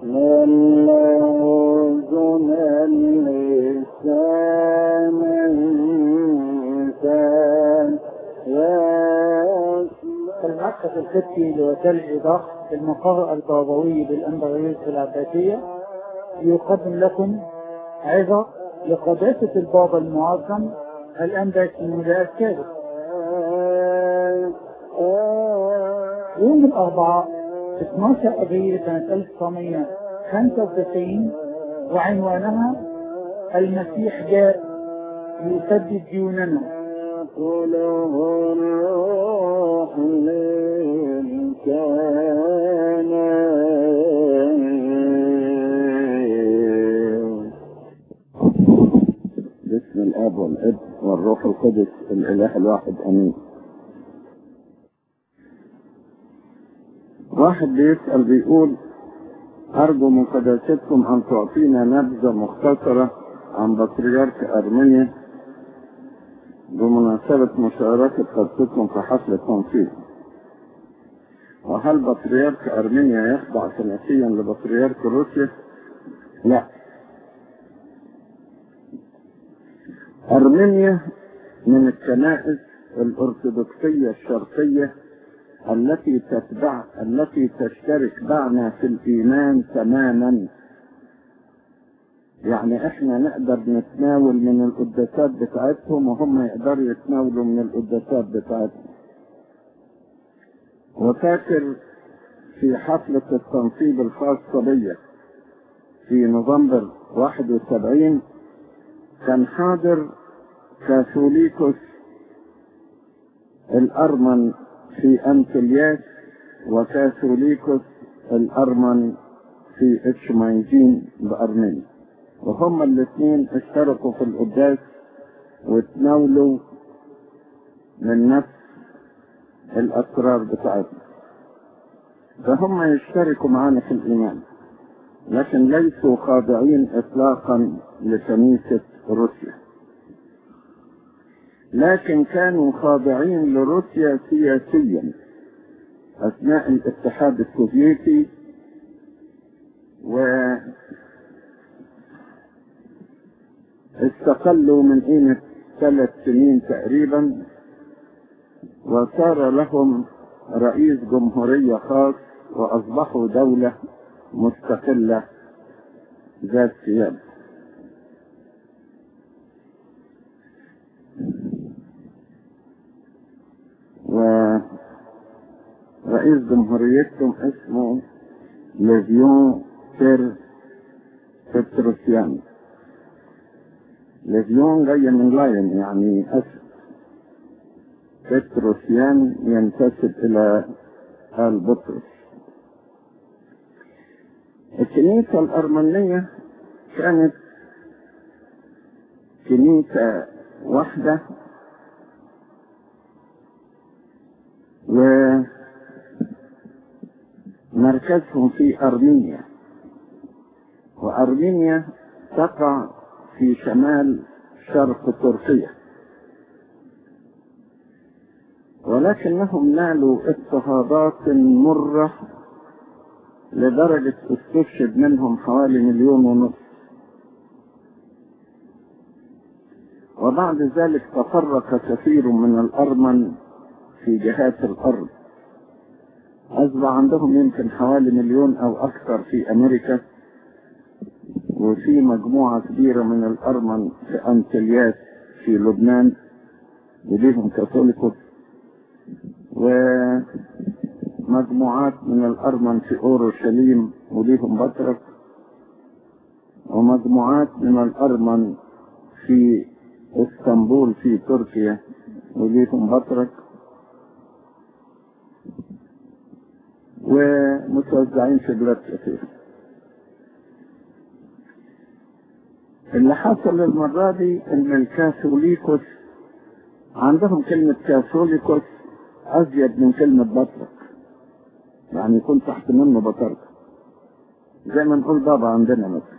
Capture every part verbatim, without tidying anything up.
من لوزن اللسان إنسان المركز الفكري لوسائل الإيضاح المقر البابوي بالأنبروية العباسية يقدم لكم عظة لقداسة البابا المعظم الأنبا كيميلا السادس يوم الأربعاء اثناشر أبريل سنة ألف وتسعمائة وخمسة وتسعين، وعنوانها المسيح جاء يسدد ديوننا. قله الروح من كان باسم الاب والابن والروح القدس الاله الواحد امين. واحد بيسأل بيقول: ارجو من قداستكم ان تعطينا نبذة مختصرة عن بطريرك ارمينيا بمناسبة مشاركة قدستكم في حفل التنصيب. وهل بطريرك ارمينيا يخضع كنسيا لبطريرك روسيا؟ لا. ارمينيا من الكنائس الارثوذكسية الشرقية التي تتبع التي تشترك معنا في الايمان تماما. يعني احنا نقدر نتناول من القداسات بتاعتهم وهم يقدروا يتناولوا من القداسات بتاعتهم. وفاكر في حفلة التنصيب الخاصة بي في نوفمبر واحد وسبعين كان حاضر كاثوليكوس الأرمن في أنتلياس وكاثوليكوس الأرمن في اتشمايزين بأرمينيا، وهم الاثنين اشتركوا في القداس وتناولوا من نفس الأسرار بتاعتهم. فهم يشتركوا معنا في الإيمان، لكن ليسوا خاضعين إطلاقا لكنيسة روسيا، لكن كانوا خاضعين لروسيا سياسيا أثناء الاتحاد السوفيتي، واستقلوا من قيمة ثلاث سنين تقريبا، وصار لهم رئيس جمهورية خاص وأصبحوا دولة مستقلة ذات سيادة. ورئيس جمهوريتهم اسمه ليفيون بير بتروسيان. ليفيون جاي من لاين يعني أسد، بتروسيان ينتسب إلى آل بطرس. الكنيسة الأرمنية كانت كنيسة واحدة، ومركزهم في أرمينيا، وأرمينيا تقع في شمال شرق تركيا، ولكنهم نالوا اضطهادات مرة لدرجة استشهد منهم حوالي مليون ونصف. وبعد ذلك تفرق كثير من الأرمن في جهات الأرض، أصبح عندهم يمكن حوالي مليون أو أكثر في أمريكا، وفي مجموعة كبيرة من الأرمن في أنتلياس في لبنان وليهم كاثوليكوس، ومجموعات من الأرمن في أورشليم وليهم بطرك، ومجموعات من الأرمن في اسطنبول في تركيا وليهم بطرك، ومتوزعين في بلاد كثيرة. اللي حصل المرة دي ان الكاثوليكوس عندهم كلمة كاثوليكوس ازيد من كلمة بطرك، يعني يكون تحت منه بطرك، زي ما نقول بابا عندنا مثلا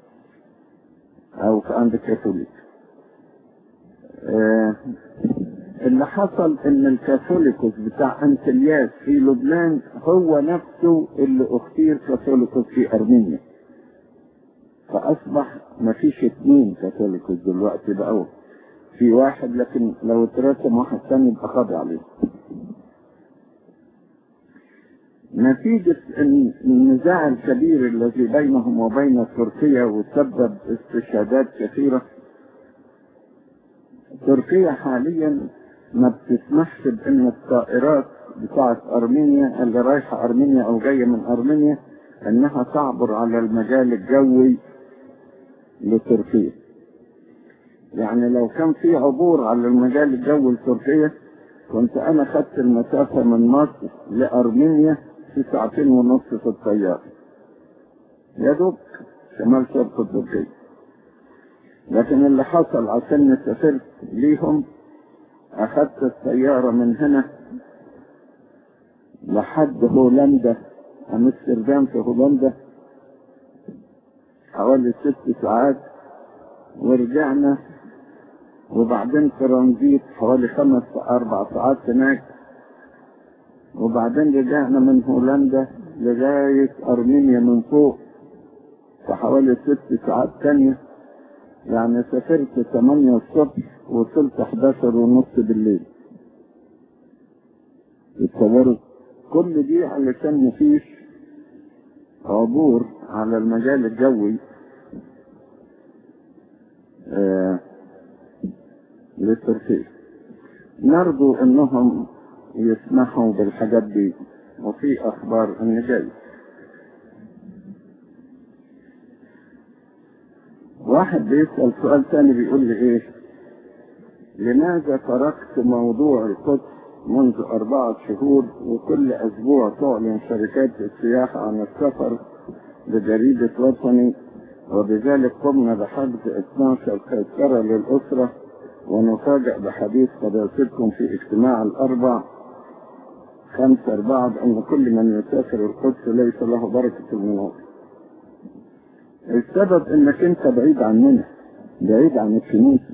او عند الكاثوليك. آه اللي حصل ان الكاثوليكوس بتاع انتلياس في لبنان هو نفسه اللي اختير كاثوليكوس في ارمينيا، فاصبح مفيش اتنين كاثوليكوس دلوقتي، بقوا في واحد، لكن لو اترسم واحد ثاني يبقى خاضع عليه. نتيجة النزاع الكبير الذي بينهم وبين تركيا وسبب استشهادات كثيرة، تركيا حاليا ما بتسمحش بان الطائرات بتاعت ارمينيا اللي رايحة ارمينيا او جاية من ارمينيا انها تعبر على المجال الجوي لتركيا. يعني لو كان في عبور على المجال الجوي لتركيا كنت انا خدت المسافة من مصر لارمينيا في ساعتين ونص في الطيارة، يا دوب شمال شرق تركيا. لكن اللي حصل عشان سافرت ليهم اخدت السيارة من هنا لحد هولندا، امستردام في هولندا، حوالي ست ساعات، ورجعنا وبعدين ترانزيت حوالي خمس اربع ساعات هناك، وبعدين رجعنا من هولندا لغاية ارمينيا من فوق في حوالي ست ساعات تانية. يعني سافرت ثمانية الصبح وصلت حداشر ونص بالليل. اتصورت كل دي علشان مفيش عبور على المجال الجوي آه لتركيا. نرجو انهم يسمحوا بالحاجات دي، وفي اخبار ان جاي. واحد بيسأل سؤال ثاني بيقول لي ايه، لماذا تركت موضوع القدس منذ أربعة شهور وكل أسبوع تعلن شركات السياحة عن السفر بجريدة وطني، وبذلك قمنا بحجز اثناشر تذكرة للأسرة، ونفاجأ بحديث قداستكم في اجتماع الأربع خمسة أربعة أن كل من يسافر القدس ليس له بركة المناطق. السبب انك انت بعيد عننا، بعيد عن الكنيسة،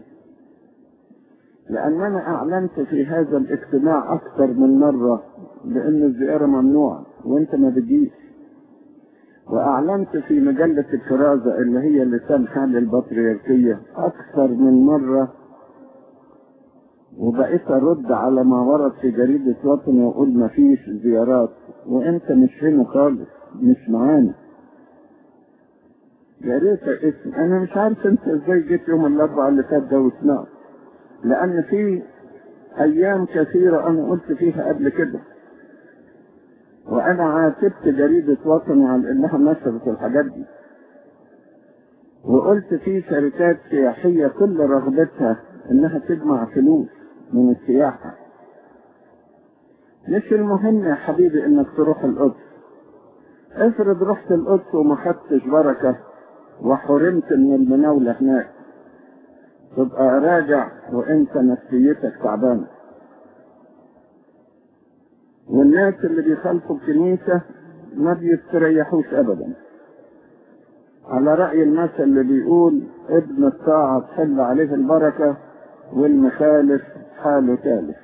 لأننا أعلنت في هذا الاجتماع أكثر من مرة بأن الزيارة ممنوعة وأنت ما بتجيش، وأعلنت في مجلة الكرازة اللي هي لسان حال البطريركية أكثر من مرة، وبقيت أرد على ما ورد في جريدة وطن وأقول ما فيش زيارات، وأنت مش هنا خالص، مش معانا. يا ريت اسم، أنا مش عارف أنت إزاي جيت يوم الأربعاء اللي فات ده وسمعت، لأن في أيام كثيرة أنا قلت فيها قبل كده، وأنا عاتبت جريدة وطن على إنها نشرت الحاجات دي، وقلت في شركات سياحية كل رغبتها إنها تجمع فلوس من السياحة. مش المهم يا حبيبي إنك تروح القدس، افرض رحت القدس وما خدتش بركة وحرمت من المناولة هناك، تبقى راجع وانت نفسيتك تعبانه. والناس اللي بيخالفوا الكنيسة ما بيستريحوش ابدا، على رأي المثل اللي بيقول ابن الطاعة تحل عليه البركة والمخالف حاله ثالث.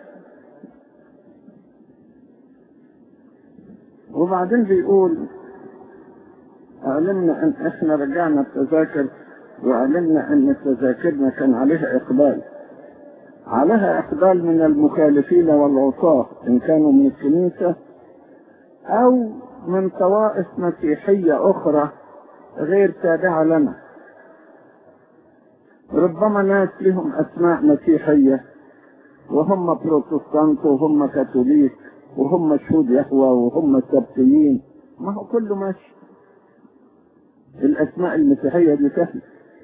وبعدين بيقول اعلمنا ان احنا رجعنا التذاكر، وعلمنا ان تذاكرنا كان عليها اقبال، عليها اقبال من المخالفين والعصاة ان كانوا من الكنيسة او من طوائف مسيحية اخرى غير تابعة لنا. ربما ناس لهم اسماء مسيحية وهم بروتستانت وهم كاثوليك وهم شهود يهوى وهم سبتيين، ما هو كله ماشي، الاسماء المسيحية دي سهلة.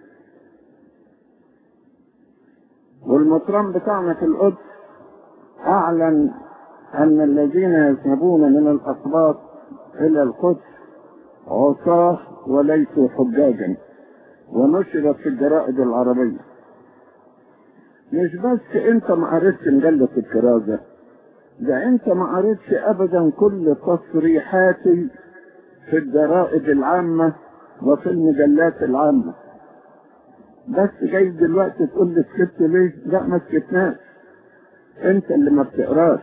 والمطران بتاعنا في القدس اعلن ان الذين يذهبون من الاسباط الى القدس عصاة وليسوا حجاجا، ونشرت في الجرائد العربية. مش بس انت ما قريتش مجلة الكرازة، ده انت ما قريتش ابدا كل تصريحاتي في الجرائد العامة وفي المجلات العامة. بس جاي دلوقتي تقول لي سكت ليه؟ لا ما سكتناش، انت اللي ما بتقراش.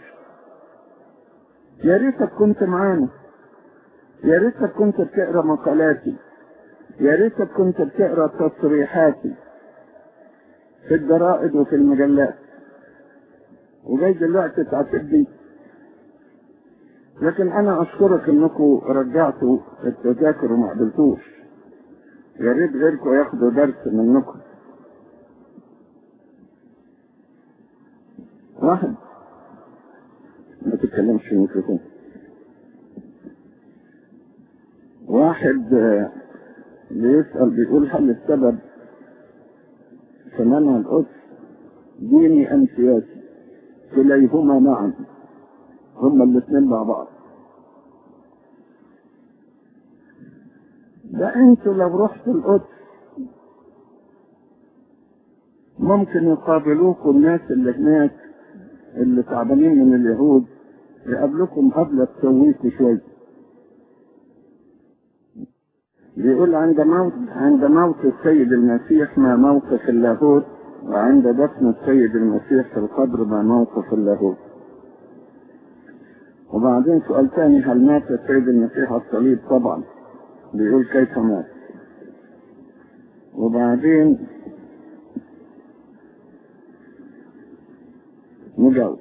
يا ريتك كنت معانا، يا ريتك كنت بتقرا مقالاتي، يا ريتك كنت بتقرا تصريحاتي في الجرائد وفي المجلات، وجاي دلوقتي تعتبني. لكن انا اشكرك انكم رجعتوا التذاكر وما قبلتوش. يا ريت غيركم ياخدوا درس منكم. واحد ما تتكلمش في الميكروفون. واحد بيسأل بيقول هل السبب في منع القدس ديني ام سياسي؟ كليهما معا، هما الاثنين مع بعض. ده انتوا لو رحتوا القدس ممكن يقابلوكم الناس اللي هناك اللي تعبانين من اليهود، يقابلوكم قبل تسويكوا شوية. بيقول عند موت عند موت السيد المسيح ما موقف اللاهوت، وعند دفن السيد المسيح في القبر ما موقف اللاهوت. وبعدين سؤال ثاني، هل مات السيد المسيح على الصليب؟ طبعا. بيقول كيف مات. وبعدين نجاوب.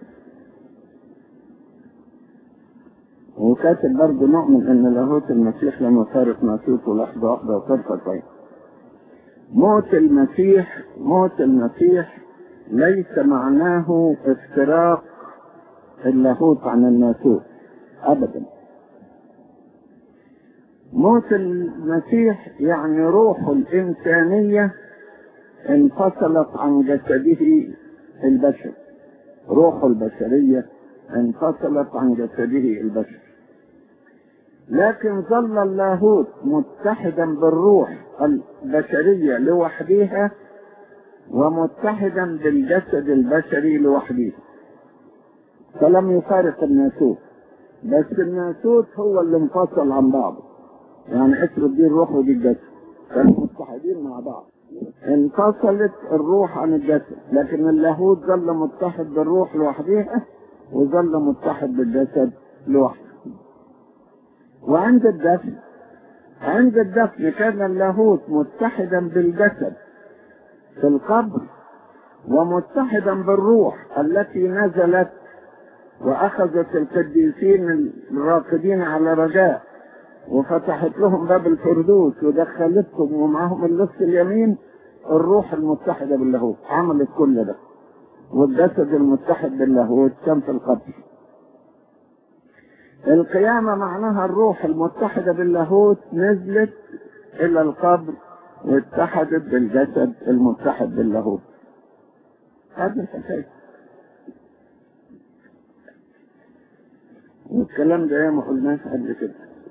وكاتب برضه نؤمن ان لاهوت المسيح لم يفارق ناسوته لحظه واحده وطرفه عين. موت المسيح موت المسيح ليس معناه افتراق اللاهوت عن الناسوت ابدا. موت المسيح يعني روحه الانسانيه انفصلت عن جسده البشري. روحه البشريه انفصلت عن جسده البشري، لكن ظل اللاهوت متحدا بالروح البشريه لوحدها ومتحدا بالجسد البشري لوحده، فلم يفارق الناسوت. بس الناسوت هو اللي انفصل عن بعضه. يعني افرض دي الروح ودي الجسد كانوا متحدين مع بعض، انفصلت الروح عن الجسد، لكن اللاهوت ظل متحد بالروح لوحدها وظل متحد بالجسد لوحده. وعند الدفن عند الدفن كان اللاهوت متحدا بالجسد في القبر ومتحدا بالروح التي نزلت واخذت القديسين الراقدين على رجاء وفتحت لهم باب الفردوس ودخلتهم ومعهم اللص اليمين. الروح المتحدة باللاهوت عملت كل ده، والجسد المتحد باللاهوت كان في القبر. القيامة معناها الروح المتحدة باللاهوت نزلت إلى القبر واتحدت بالجسد المتحد باللاهوت. هذا الحكاية. والكلام ده ما قلناش قبل كده.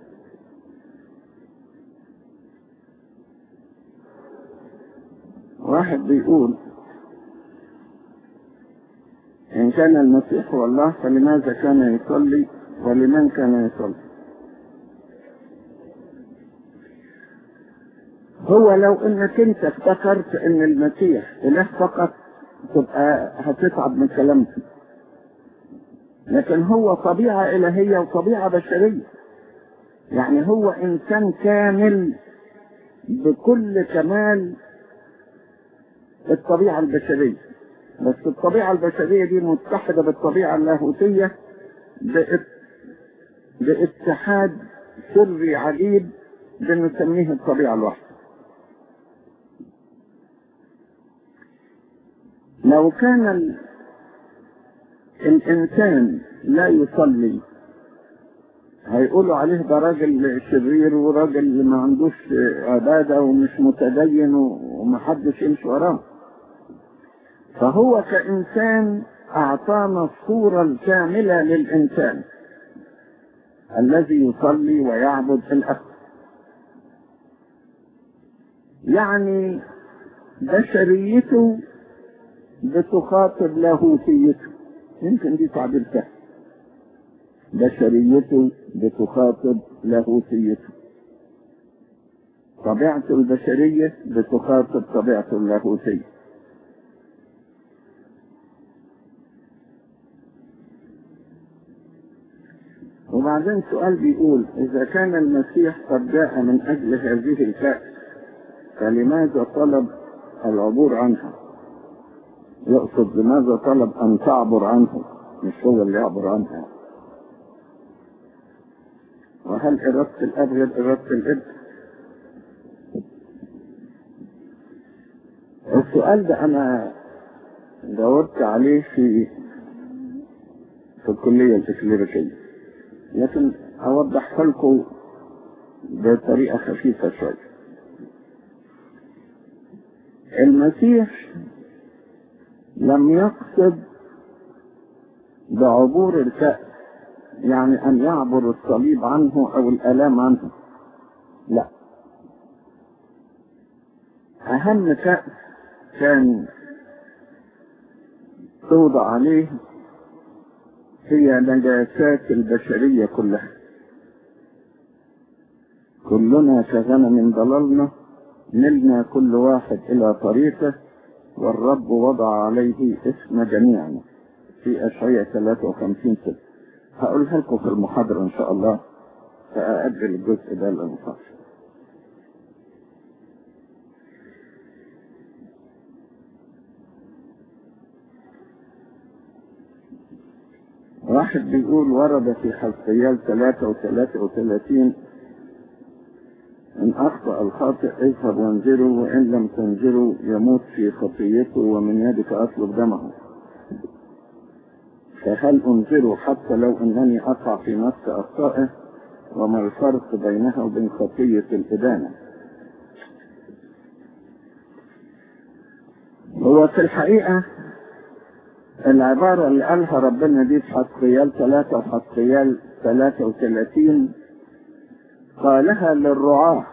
واحد بيقول إن كان المسيح هو الله فلماذا كان يصلي ولمن كان يصلي؟ هو لو انك انت افتكرت ان المسيح اله فقط تبقى هتتعب من كلامك، لكن هو طبيعة الهية وطبيعة بشرية. يعني هو انسان كامل بكل كمال الطبيعة البشرية، بس الطبيعة البشرية دي متحدة بالطبيعة اللاهوتية باتحاد سري عجيب بنسميه الطبيعة الواحدة. لو كان ال... الإنسان لا يصلي هيقولوا عليه ده راجل شرير وراجل ما عندوش عبادة ومش متدين ومحدش يمشي وراه. فهو كإنسان أعطانا الصورة الكاملة للإنسان الذي يصلي ويعبد في الأخر. يعني بشريته بتخاطب لاهوتيته، يمكن دي تعبير سهل. بشريته بتخاطب لاهوتيته، طبيعته البشرية بتخاطب طبيعته اللاهوتية. وبعدين سؤال بيقول إذا كان المسيح قد جاء من أجل هذه الكأس فلماذا طلب العبور عنها؟ يقصد لماذا طلب أن تعبر عنه، مش هو اللي يعبر عنها. وهل إرادة الأب غير إرادة الابن؟ السؤال ده أنا جاوبت عليه في في الكلية الإكليريكية، لكن أوضح لكم بطريقة خفيفة شوية. المسيح لم يقصد بعبور الكأس يعني أن يعبر الصليب عنه أو الآلام عنه، لا. أهم كأس كان توضع عليه هي نجاسات البشرية كلها. كلنا كغنم ضللنا نلنا كل واحد إلى طريقه والرب وضع عليه اسم جميعنا في أشعياء ثلاثة وخمسين ستة. هقولها لكم في المحاضرة إن شاء الله، فأأجل الجزء ده للمحاضرة. واحد بيقول ورد في حزقيال ثلاثة وثلاثة وثلاثين إن أخطأ الخاطئ اذهب وانذره وإن لم تنذره يموت في خطيته ومن يدك أطلب دمه. فهل أنذره حتى لو أنني أقع في نفس أخطائه؟ وما الفرق بينها وبين خطية الإدانة؟ هو في الحقيقة العبارة اللي قالها ربنا دي في حزقيال ثلاثة وحزقيال ثلاثة وثلاثين قالها للرعاة.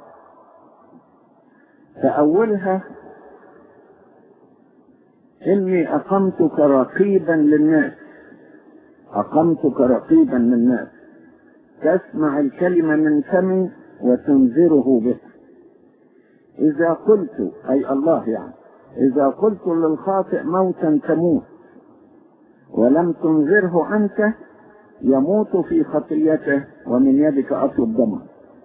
فأولها إني أقمتك رقيبا للناس، أقمتك رقيبا للناس تسمع الكلمة من فمي وتنذره به. إذا قلت أي الله يعني إذا قلت للخاطئ موتا تموت ولم تنذره أنت يموت في خطيته ومن يدك أطلب دمه.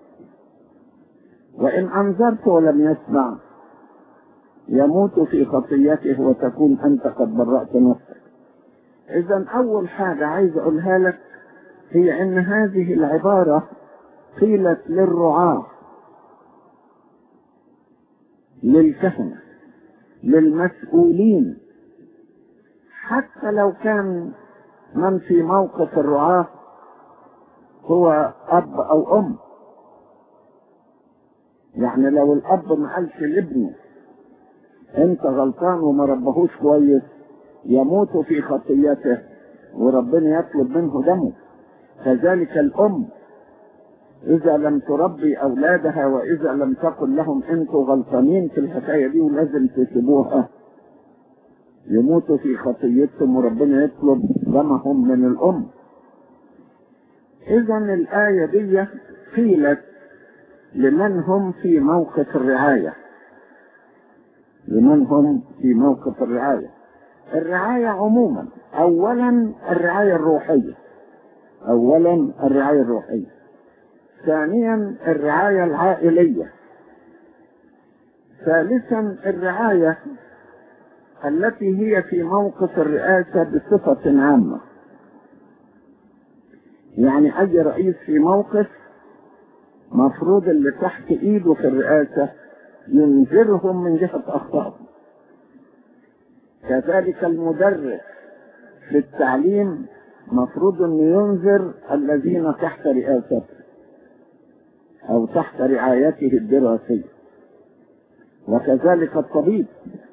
وإن أنذرت ولم يسمع يموت في خطيته وتكون أنت قد برأت نفسك. إذن أول حاجة عايز أقولها لك هي أن هذه العبارة قيلت للرعاة، للكهنة، للمسؤولين. حتى لو كان من في موقف الرعاة هو أب أو أم، يعني لو الأب ما قالش لابنه أنت غلطان وما ربهوش كويس يموت في خطيته وربنا يطلب منه دمه. كذلك الأم إذا لم تربي أولادها وإذا لم تقل لهم أنتوا غلطانين في الحكاية دي ولازم تسيبوها يموتوا في خطيتهم وربنا يطلب دمهم من الأم. إذن الآية دي قيلت لمن هم في موقف الرعاية، لمن هم في موقف الرعاية. الرعاية عموما أولا الرعاية الروحية، أولا الرعاية الروحية، ثانيا الرعاية العائلية، ثالثا الرعاية التي هي في موقف الرئاسة بصفة عامة. يعني أي رئيس في موقف مفروض اللي تحت إيده في الرئاسة ينذرهم من جهة أخطائهم. كذلك المدرس في التعليم مفروض أن ينذر الذين تحت رئاسته أو تحت رعايته الدراسية. وكذلك الطبيب،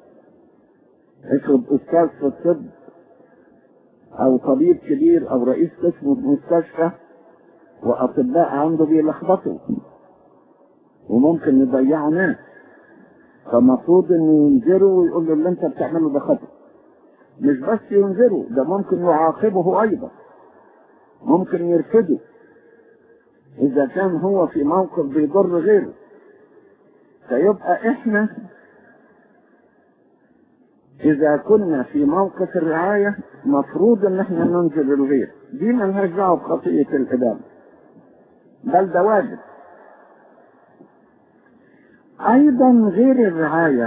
افرض أستاذ في الطب أو طبيب كبير أو رئيس قسم في مستشفى وأطباء عنده بيلخبطوا وممكن يضيعوا ناس، فمفروض إنه ينذروا ويقول له اللي أنت بتعمله ده خطأ. مش بس ينذروا، ده ممكن يعاقبه أيضا، ممكن يرفضه إذا كان هو في موقف بيضر غيره. فيبقى إحنا إذا كنا في موقف الرعاية مفروض إن احنا ننزل الغير، دي ملهاش دعوة بخطية الإدانة، بل ده واجب. أيضا غير الرعاية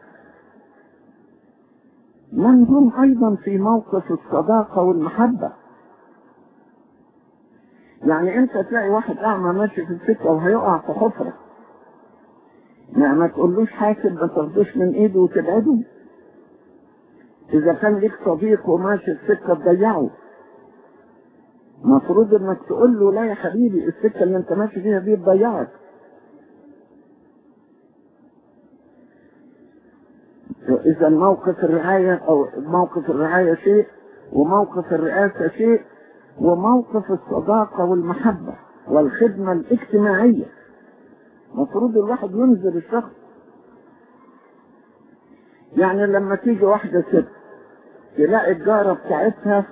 من هم أيضا في موقف الصداقة والمحبة. يعني أنت تلاقي واحد أعمى ماشي في السكة وهيقع في حفرة، يعني ما تقولوش حاسب، ما تاخدوش من إيده وتبعده. إذا كان ليك صديق وماشي في السكة تضيعه، مفروض إنك تقول له لا يا حبيبي، السكة اللي أنت ماشي فيها دي تضيعك. إذا موقف الرعاية أو موقف الرعاية شيء، وموقف الرئاسة شيء، وموقف الصداقة والمحبة والخدمة الاجتماعية مفروض الواحد ينزل الشخص. يعني لما تيجي واحدة ست تلاقي الجارة بتاعتها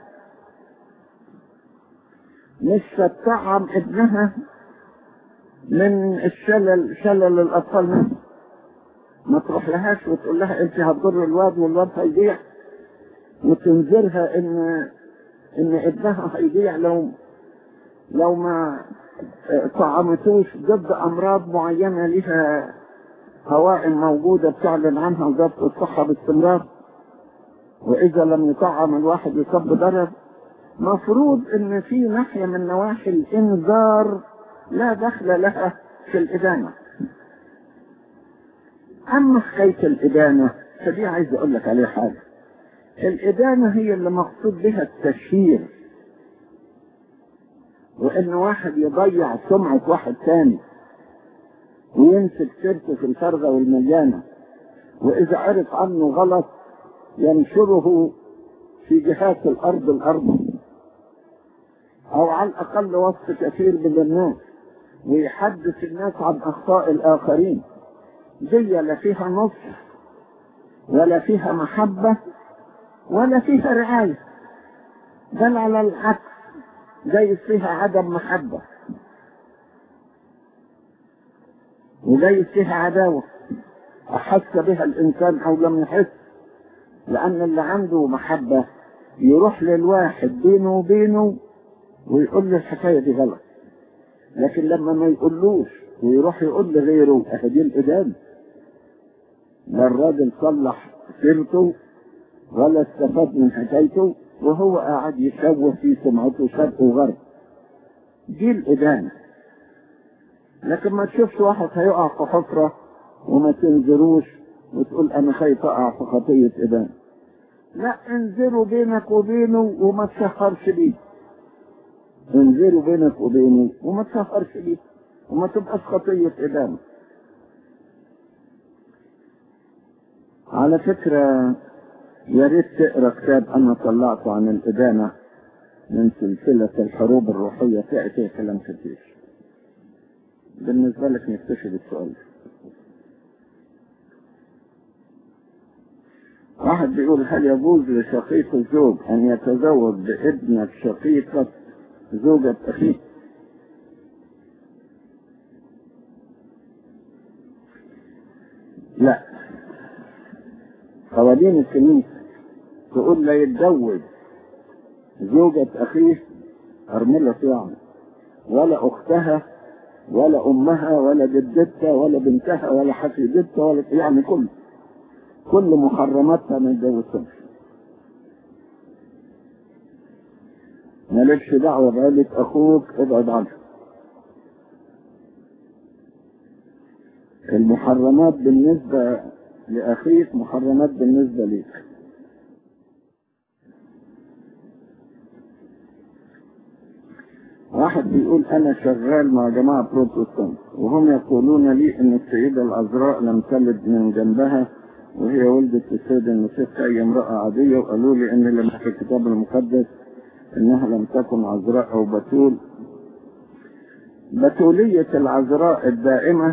مش تطعم ابنها من الشلل، شلل الأطفال منه، ما تروح لهاش وتقول لها انت هتضر الواد والواد هيضيع، وتنذرها ان ان ابنها هيضيع لو لو ما طعمتوش ضد امراض معينه لها هوائم موجوده بتعلن عنها وزاره الصحه باستمرار، واذا لم يطعم الواحد يصاب بضرر. مفروض ان في ناحيه من نواحي الانذار لا دخل لها في الادانه. اما حكايه الادانه فدي عايز اقول لك عليها حاجه. الادانه هي اللي مقصود بها التشهير، وان واحد يضيع سمعه واحد ثاني ويمسك سيرته في الفرغه والمليانه، واذا عرف عنه غلط ينشره في جهات الارض الارض، او على الاقل وسط كثير من الناس، ويحدث الناس عن اخطاء الاخرين. دي لا فيها نصح ولا فيها محبة ولا فيها رعاية، بل على العكس جايز فيها عدم محبة وجايز فيها عداوة أحس بها الإنسان أو لم يحس. لأن اللي عنده محبة يروح للواحد بينه وبينه ويقول له الحكاية دي غلط، لكن لما ما يقولوش ويروح يقول لغيره أهدي الإدانة. لا الراجل صلح سيرته ولا استفاد من حكايته، وهو قاعد يشوه في سمعته شرق وغرب. دي الإدانة. لكن ما تشوفش واحد هيقع في حفرة وما تنذروش وتقول أنا خايف أقع في خطية إدانة. لا، انذروا بينك وبينه وما تسهرش بيه. انذروا بينك وبينه وما تسهرش بيه وما تبقاش خطية إدانة. على فكرة يا ريت تقرا كتاب انا طلعته عن الادانه من سلسله الحروب الروحيه، فيها فيها كلام كتير. بالنسبه لك نكتشف السؤال. واحد بيقول هل يجوز لشقيق الزوج ان يتزوج بابنه شقيقه زوجة اخيه؟ لا، قوانين الكنيسة تقول لا يتزوج زوجة أخيه أرملة يعني، ولا أختها ولا أمها ولا جدتها ولا بنتها ولا حفيدتها ولا يعني كل كل محرماتها ما يتجوزهمش. مالكش دعوة بعيلة أخوك، ابعد عنها. المحرمات بالنسبة لأخيك محرمات بالنسبة ليك. واحد بيقول أنا شغال مع جماعة بروتستانت وهم يقولون لي أن السيدة العذراء لم تلد من جنبها وهي ولدت السيد المسيح كأي امرأة عادية، وقالوا لي أن لم في الكتاب المقدس أنها لم تكن عذراء أو بتول. بتولية العذراء الدائمة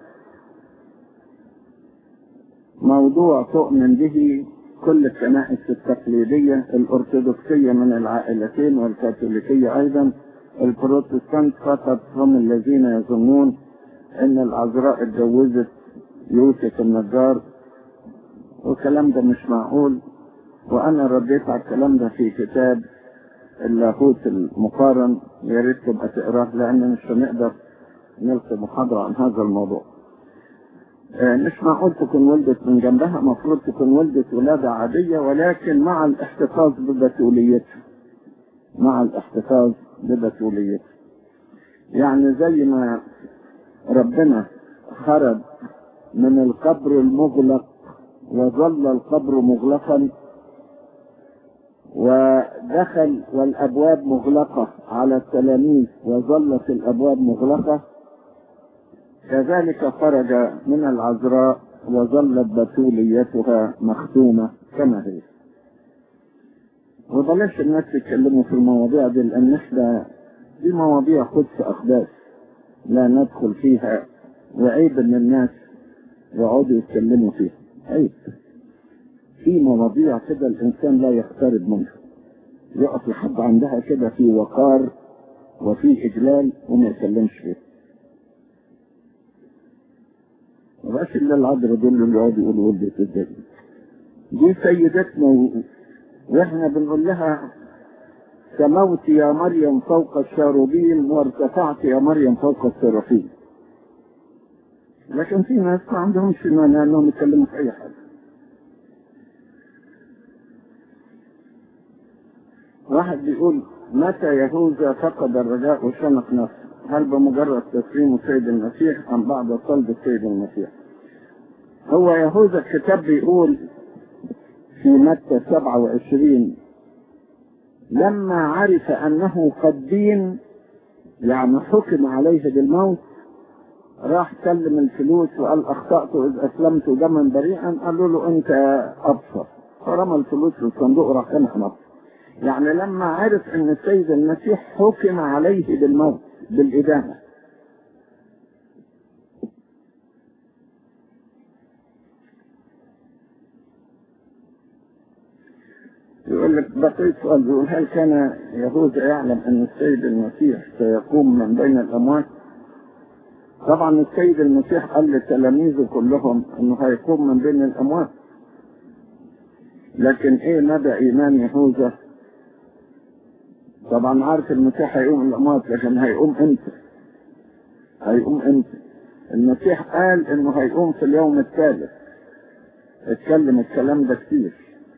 موضوع تؤمن به كل الكنائس التقليدية، الأرثوذكسية من العائلتين والكاثوليكية أيضا. البروتستانت فقط هم الذين يظنون أن العذراء اتجوزت يوسف النجار والكلام ده مش معقول. وأنا رديت على الكلام ده في كتاب اللاهوت المقارن، يا ريت تبقى تقراه لأن مش هنقدر نلقي محاضرة عن هذا الموضوع. آه مش معقول تكون ولدت من جنبها، مفروض تكون ولدت ولادة عادية، ولكن مع الاحتفاظ ببتوليتها، مع الاحتفاظ ببتوليتها. يعني زي ما ربنا خرج من القبر المغلق وظل القبر مغلقا، ودخل والأبواب مغلقة على التلاميذ وظلت الأبواب مغلقة، كذلك خرج من العذراء وظلت بتوليتها مختومة كما هي. وبلاش الناس يتكلموا في المواضيع دي، لأن احنا دي مواضيع قدس أقداس لا ندخل فيها، وعيب ان الناس يقعدوا يتكلموا فيها، عيب. في مواضيع كده الإنسان لا يقترب منها، يقف لحد عندها كده في وقار وفي إجلال وما يتكلمش فيها. مبقاش إلا العذراء دول اللي يقعدوا يقولوا ولدت ازاي. دي سيدتنا و... واحنا بنقول لها سموت يا مريم فوق الشاروبين وارتفعت يا مريم فوق السرافين. لكن في ناس ما عندهمش مانع انهم يتكلموا في اي حاجه. واحد بيقول متى يهوذا فقد الرجاء وشنق نفسه؟ هل بمجرد تسليم السيد المسيح ام بعد صلب السيد المسيح؟ هو يهوذا الكتاب بيقول في متى سبعة وعشرين لما عرف انه قد دين، يعني حكم عليه بالموت، راح سلم الفلوس وقال اخطأت اذ اسلمت دما بريئا. قالوا له انت ابصر، فرمى الفلوس في الصندوق وراح انح نفسه. يعني لما عرف ان السيد المسيح حكم عليه بالموت بالإدانة. يقول لك بقيت سؤال، يقول هل كان يهوذا يعلم ان السيد المسيح سيقوم من بين الاموات؟ طبعا السيد المسيح قال لتلاميذه كلهم انه هيقوم من بين الاموات، لكن ايه مدى ايمان يهوذا؟ طبعا عارف المسيح هيقوم من الاموات، لكن هيقوم امتى؟ هيقوم امتى؟ المسيح قال انه هيقوم في اليوم الثالث، اتكلم الكلام ده كتير،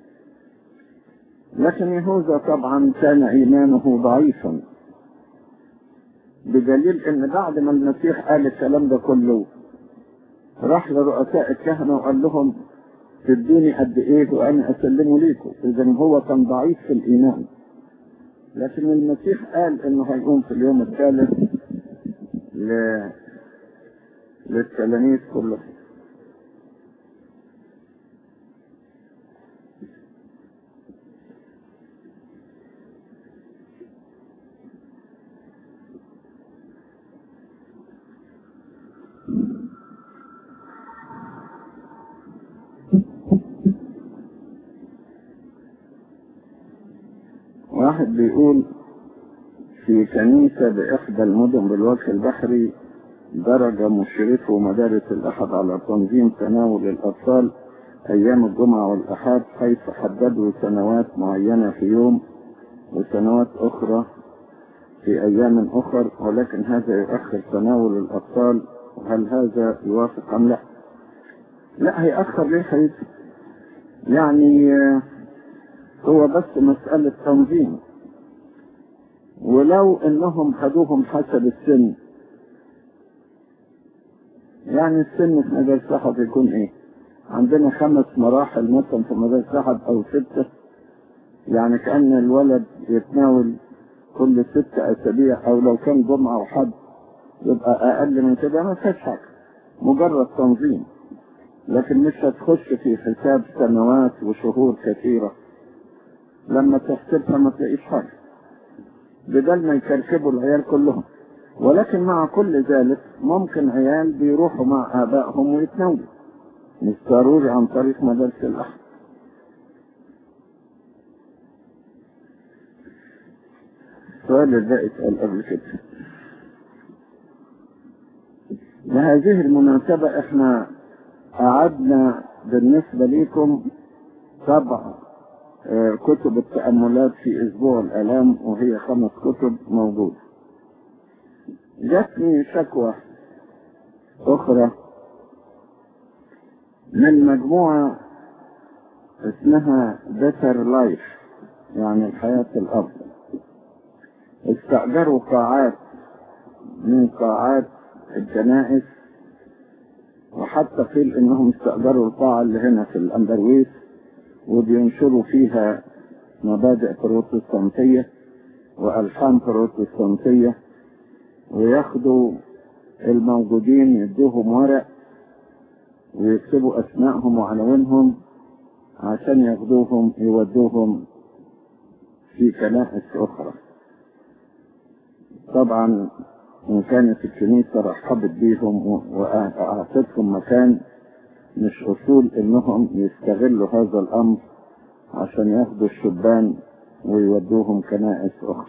لكن يهوذا طبعا كان ايمانه ضعيفا، بدليل ان بعد ما المسيح قال الكلام ده كله راح لرؤساء الكهنة وقال لهم تدوني قد ايه وانا اسلمه ليكم. اذا هو كان ضعيف في الايمان، لكن المسيح قال انه هيقوم في اليوم الثالث ل... للتلاميذ كلهم. واحد بيقول في كنيسة بإحدى المدن بالوجه البحري درج مشرفو مدارس الأحد على تنظيم تناول الأطفال أيام الجمعة والأحد، حيث حددوا سنوات معينة في يوم وسنوات أخرى في أيام أخرى، ولكن هذا يؤخر تناول الأطفال. هل هذا يوافق أم لا؟ لا هيأخر ليه حيث يعني هو بس مسألة تنظيم، ولو انهم خدوهم حسب السن، يعني السن في مدارس احد يكون ايه؟ عندنا خمس مراحل مثلا في مدارس احد او ستة، يعني كأن الولد يتناول كل ست اسابيع، او لو كان جمعة وحد يبقى اقل من كده، ما فيش حاجة، مجرد تنظيم، لكن مش هتخش في حساب سنوات وشهور كثيرة، لما تحسبها ما تلاقيش حاجة، بدل ما يكركبوا العيال كلهم. ولكن مع كل ذلك ممكن عيال بيروحوا مع آبائهم ويتناولوا، مش ضروري عن طريق مدارس الأحد. السؤال اللي اتقال قبل كده. بهذه المناسبة احنا قعدنا بالنسبة لكم طبع آه، كتب التأملات في أسبوع الآلام، وهي خمس كتب موجودة. جاتني شكوى أخرى من مجموعة اسمها Better Life، يعني الحياة الأفضل. استأجروا قاعات من قاعات الكنائس، وحتى قيل انهم استأجروا القاعة اللي هنا في الأندرويس وبينشروا فيها مبادئ بروتستانتية وألحان بروتستانتية، وياخدوا الموجودين يدوهم ورق ويكتبوا أسمائهم وعناوينهم عشان ياخدوهم يودوهم في كنائس أخرى. طبعا إن كانت الكنيسة رحبت بيهم وأعطتهم مكان، مش أصول إنهم يستغلوا هذا الأمر عشان ياخدوا الشبان ويودوهم كنائس أخرى.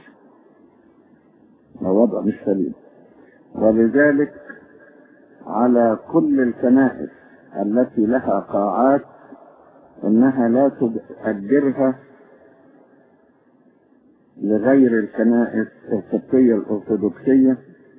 وضع مش سليم. ولذلك على كل الكنائس التي لها قاعات إنها لا تؤجرها لغير الكنائس القبطية الأرثوذكسية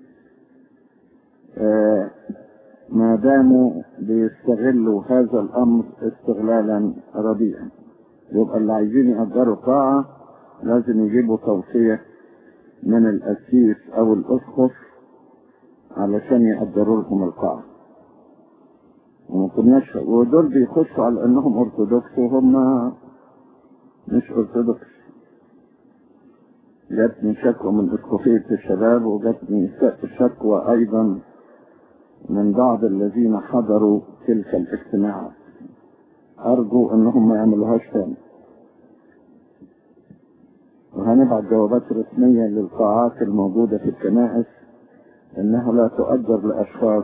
آه ما داموا بيستغلوا هذا الأمر استغلالا رديئا. يبقى اللي عايزين يأجروا قاعة لازم يجيبوا توصية من القسيس أو الأسقف علشان يأجروا لهم القاعة. وما كناش، ودول بيخشوا على أنهم أرثوذكس وهم مش أرثوذكس. جاتني شكوى من اسقفية الشباب، وجاتني شكوى أيضا من بعض الذين حضروا تلك الاجتماعات. أرجو أنهم ما يعملوهاش تاني. وهنبعت جوابات رسمية للقاعات الموجودة في الكنائس إنها لا تؤجر لأشخاص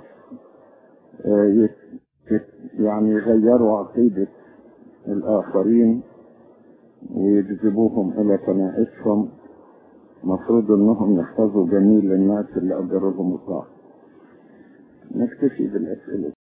يعني يغيروا عقيدة الآخرين ويجذبوهم إلى كنائسهم. مفروض أنهم يحفظوا جميل الناس اللي أجروا لهم القاعة. نكتفي بالأسئلة.